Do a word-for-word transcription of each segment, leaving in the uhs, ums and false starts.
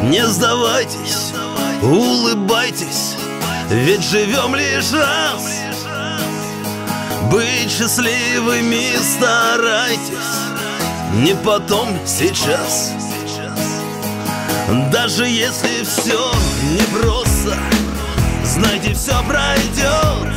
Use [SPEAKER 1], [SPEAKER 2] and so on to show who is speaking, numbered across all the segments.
[SPEAKER 1] Не сдавайтесь, улыбайтесь, ведь живем лишь раз. Быть счастливыми старайтесь, не потом, сейчас. Даже если все непросто, знайте, все пройдет.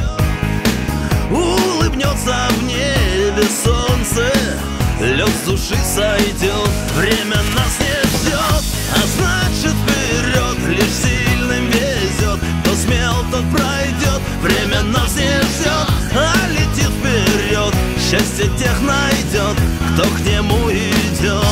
[SPEAKER 1] Улыбнется в небе солнце, лед с души сойдет. Время нас не ждет, а значит вперед. Лишь сильным везет, кто смел, тот пройдет. Время нас не ждет, а летит вперед. Счастье тех найдет, кто к нему идет.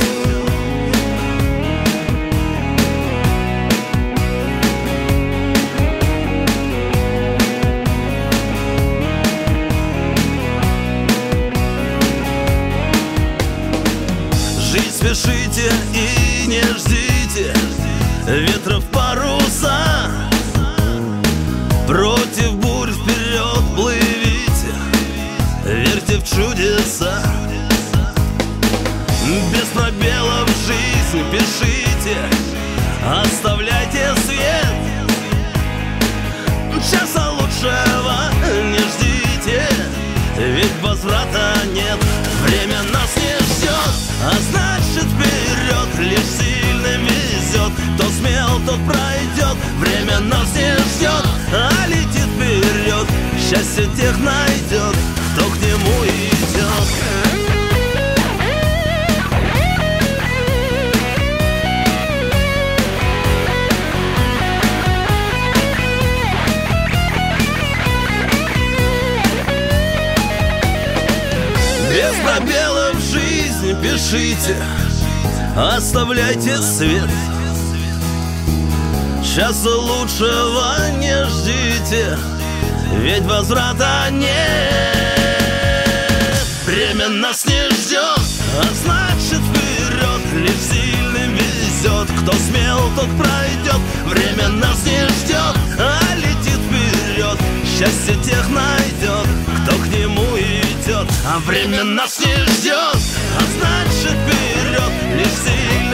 [SPEAKER 1] Спешите и не ждите ветра в паруса. Против бурь вперед плывите, верьте в чудеса. Без пробелов в жизнь пишите, оставляйте свет. Часа лучшего не ждите, ведь возврата нет. Время нас не ждет, а значит вперед. Лишь сильным везет, кто смел, тот пройдет. Время нас не ждет, а летит вперед. Счастье тех найдет, кто к нему идет. Без пробелов в жизни пишите, оставляйте свет. Часа лучшего не ждите, ведь возврата нет. Время нас не ждет, а значит вперед. Лишь сильным везет, кто смел, тот пройдет. Время нас не ждет, а летит вперед. Счастье тех найдет, кто к нему идет. А время нас не ждет, а значит вперед. Лишь сильным